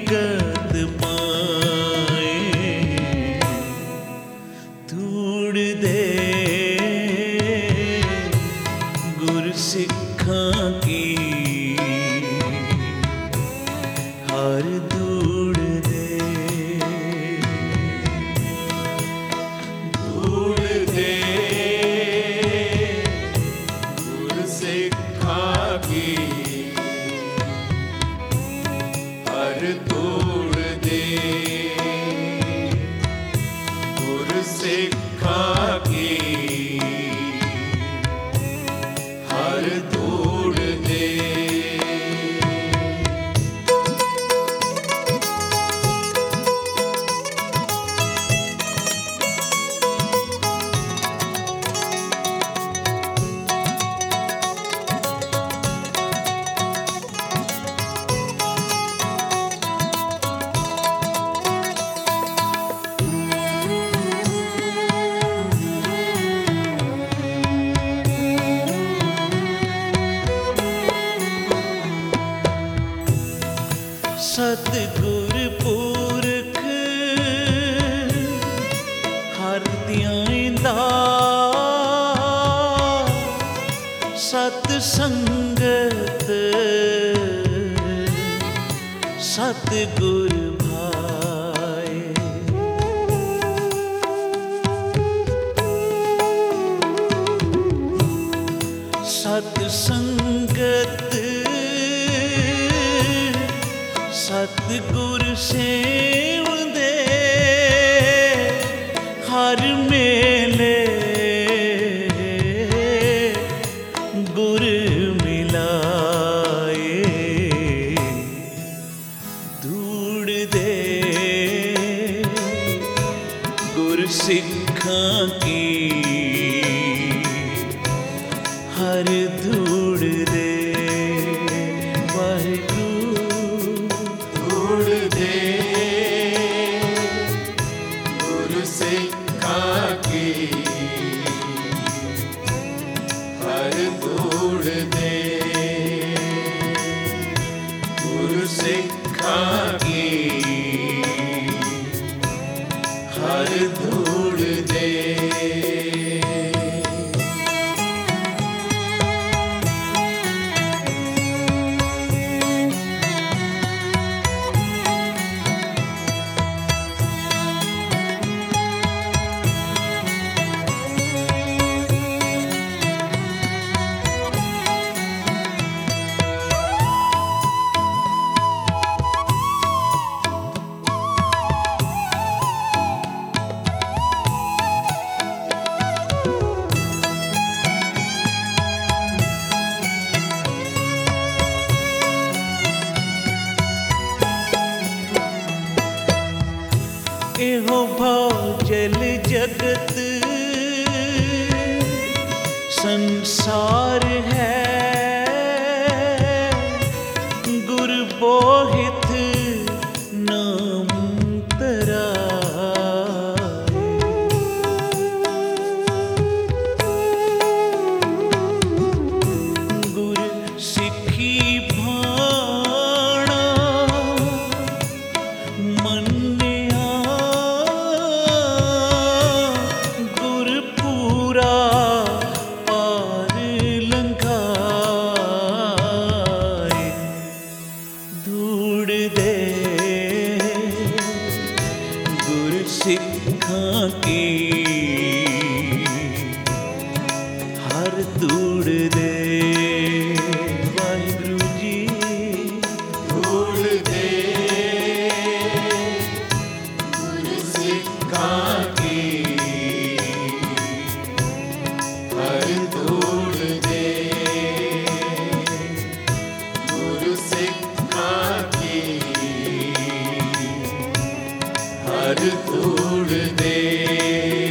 हकीकत पाए। धूड़ दे गुर सिखां की हर धूड़ दे। धूड़ दे गुर सिखां की हर धूड़ दे। गुर सिखां की हर धूड़ दे। सतगुर पुरख हर ध्याइंदा, सत संगत सतगुर भाए। सत संगत सतगुर सेवदे हर मेले गुर मिलाए। धूड़ दे गुर सिखां की हर धूड़ दे। वाहिगुरू धूड़ दे गुर सिखां की हर धूड़ दे। गुर सिखां की हर धूड़ दे। एहो भाव जल जगत संसार है, गुर बोहित नाम तराए। गुर सिखी भाणा मन सिखां की हर धूड़ दे। वाहिगुरू जी धूड़ दे गुर सिखां की हर धूड़ दे। गुर सिखां की हर धूड़ दे।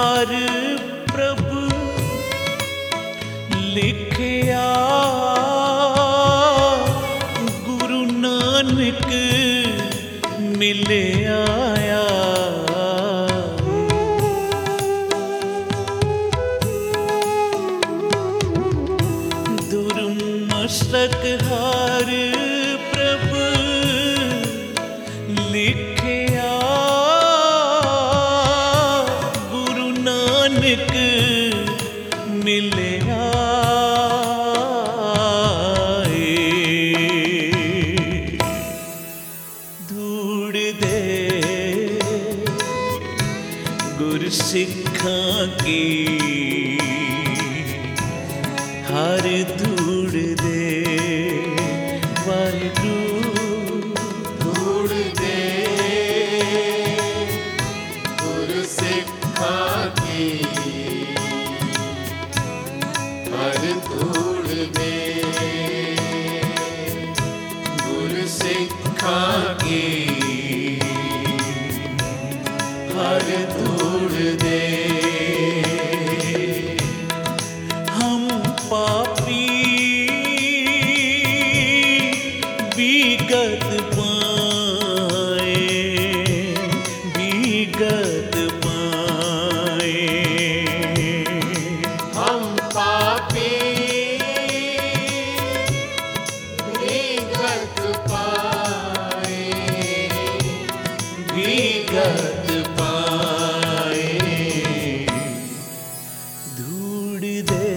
हर प्रभु लिखिया गुरु नानक मिले आया। दुर्मस्तक हर प्रभु लिखिया गुरु नानक मिले आए। धूड़ दे गुर सिखां की हर धूड़ दे वाहिगुरू। धूड़ दे गुरु सिखां की हर धूड़ दे गुरु सिखां की हर धूड़ दे। हम पापी विगत पाए, विगत पाए। हम पापी विगत पाए, विगत पाए। धूड़ दे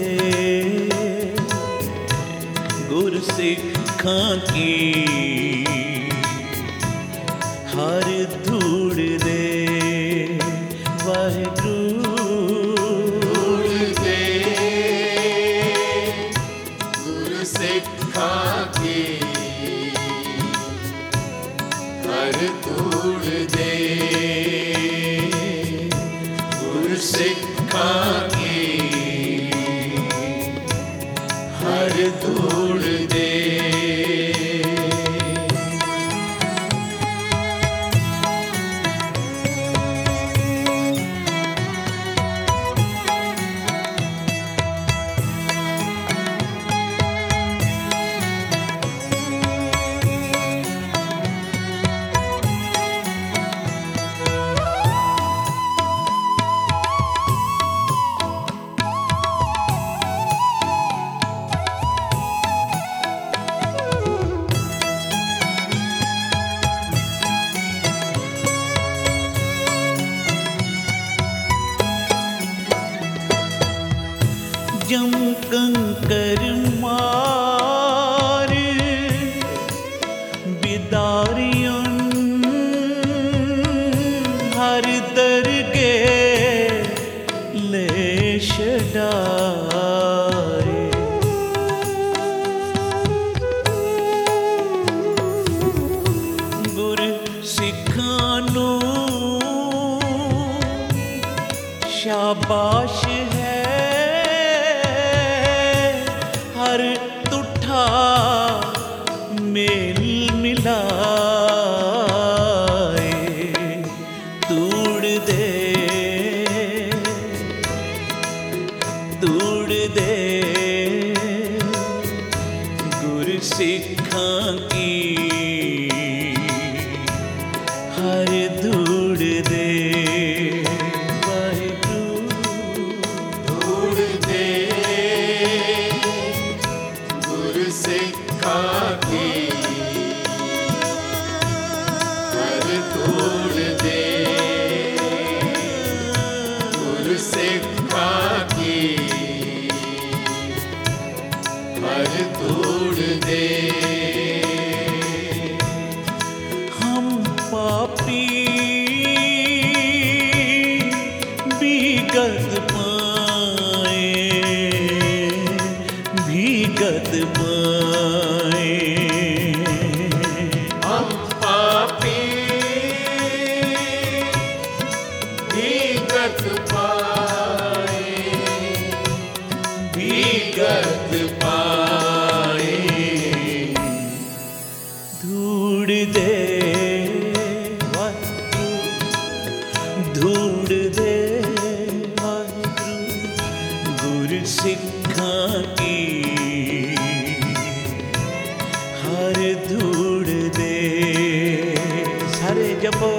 गुर सिखां की हर धूड़ दे वाहिगुरू। धूड़ दे गुरु सिखां की हर धूड़ दे गुरु सिखां की हर धूड़ दे। जम कंकर मार बिदारियन हर दरगे ले छड़ाए। गुर सिखां नू शाबाश है हर तुठा मेल मिलाए। तूड़ दे गुर सिखां की हर धूड़ दे वाहिगुरू। धूड़ दे गुरु सिखां की हर धूड़ दे गुरु सिखां की हर धूड़ दे। हम पापी विगत पाए, विगत पाए। हम पापी विगत पाए, विगत पाए। धूड़ दे धूड़ दे